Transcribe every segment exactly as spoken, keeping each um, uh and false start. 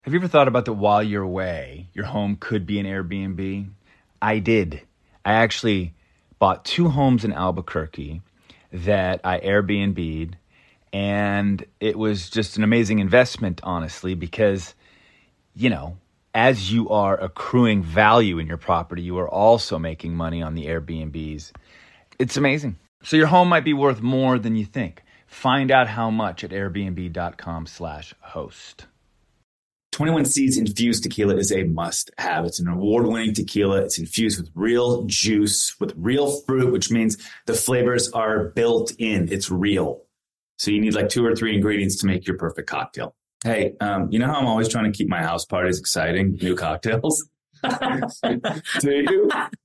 Have you ever thought about that while you're away, your home could be an Airbnb? I did. I actually bought two homes in Albuquerque that I Airbnb'd, and it was just an amazing investment, honestly, because, you know, as you are accruing value in your property, you are also making money on the Airbnbs. It's amazing. So your home might be worth more than you think. Find out how much at airbnb.com slash host. twenty-one Seeds Infused Tequila is a must-have. It's an award-winning tequila. It's infused with real juice, with real fruit, which means the flavors are built in. It's real. So you need like two or three ingredients to make your perfect cocktail. Hey, um, you know how I'm always trying to keep my house parties exciting? New cocktails. Do you?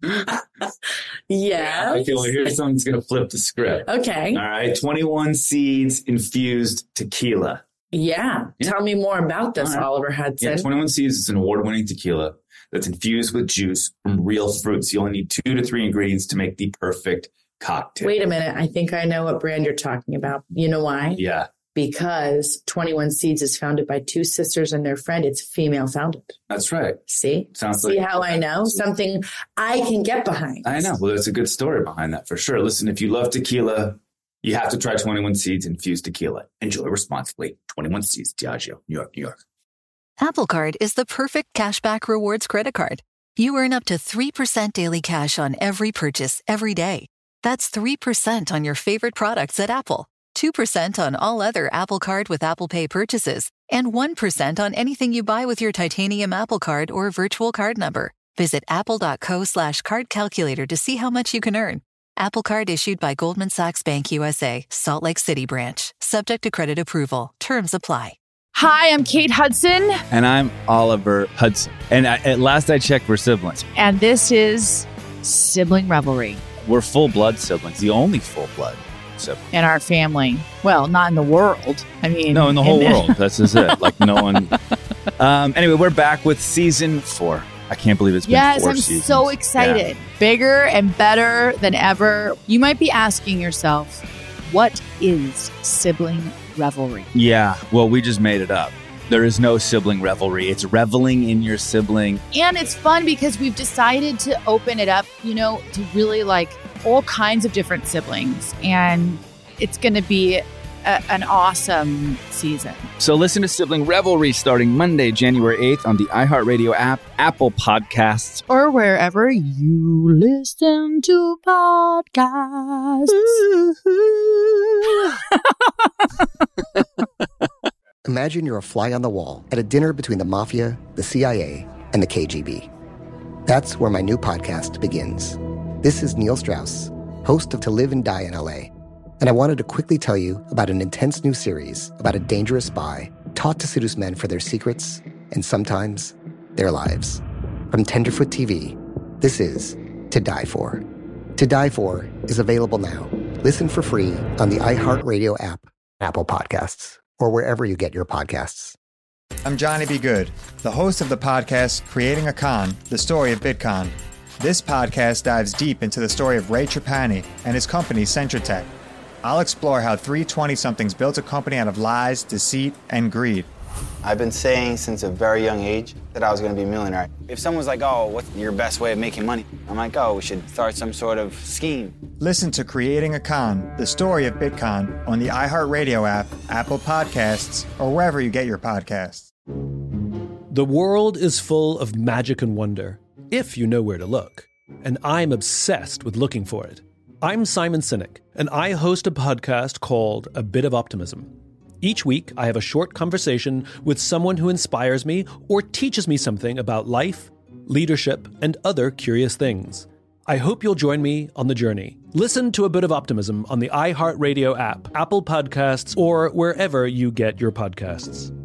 Yeah. I feel like here's someone's going to flip the script. Okay. All right. twenty-one Seeds Infused Tequila. Yeah. Yeah. Tell me more about this, All right. Oliver Hudson. Yeah, twenty-one Seeds is an award-winning tequila that's infused with juice from real fruits. You only need two to three ingredients to make the perfect cocktail. Wait a minute. I think I know what brand you're talking about. You know why? Yeah, Because twenty-one Seeds is founded by two sisters and their friend. It's female founded. that's right. See? Sounds See like how I know? Something I can get behind. I know. Well, there's a good story behind that for sure. Listen, if you love tequila, you have to try twenty-one Seeds Infused Tequila. Enjoy responsibly. twenty-one Seeds, Diageo, New York, New York. Apple Card is the perfect cashback rewards credit card. You earn up to three percent daily cash on every purchase every day. That's three percent on your favorite products at Apple, two percent on all other Apple Card with Apple Pay purchases, and one percent on anything you buy with your titanium Apple Card or virtual card number. Visit apple.co slash card calculator to see how much you can earn. Apple Card issued by Goldman Sachs Bank U S A, Salt Lake City branch. Subject to credit approval. Terms apply. Hi, I'm Kate Hudson, And I'm Oliver Hudson. And I, at last I checked, we're siblings. and this is Sibling Revelry We're full-blood siblings, the only full-blood sibling. in our family. Well, not in the world. I mean, No, in the whole the- world. That's just it. Like no one. Um, anyway, we're back with season four. I can't believe it's been Yes, four I'm seasons. so excited. Bigger and better than ever. You might be asking yourself, what is Sibling Revelry? Yeah. yeah, well, we just made it up. There is no sibling revelry. It's reveling in your sibling. And it's fun because we've decided to open it up, you know, to really like all kinds of different siblings. And it's going to be a, an awesome season. So listen to Sibling Revelry starting Monday, January eighth on the iHeartRadio app, Apple Podcasts, Or wherever you listen to podcasts. Imagine you're a fly on the wall at a dinner between the mafia, the C I A, and the K G B. That's where my new podcast begins. This is Neil Strauss, host of To Live and Die in L A, and I wanted to quickly tell you about an intense new series about a dangerous spy taught to seduce men for their secrets and sometimes their lives. From Tenderfoot T V, this is To Die For. To Die For is available now. Listen for free on the iHeartRadio app, Apple Podcasts, or wherever you get your podcasts. I'm Johnny B. Good, the host of the podcast Creating a Con, the story of Bitcoin. This podcast dives deep into the story of Ray Trapani and his company Centratech. I'll explore how three twenty-somethings built a company out of lies, deceit, and greed. I've been saying since a very young age that I was going to be a millionaire. If someone's like, oh, what's your best way of making money? I'm like, oh, we should start some sort of scheme. Listen to Creating a Con, the story of Bitcoin on the iHeartRadio app, Apple Podcasts, or wherever you get your podcasts. The world is full of magic and wonder, if you know where to look. And I'm obsessed with looking for it. I'm Simon Sinek, and I host a podcast called A Bit of Optimism. Each week, I have a short conversation with someone who inspires me or teaches me something about life, leadership, and other curious things. I hope you'll join me on the journey. Listen to A Bit of Optimism on the iHeartRadio app, Apple Podcasts, or wherever you get your podcasts.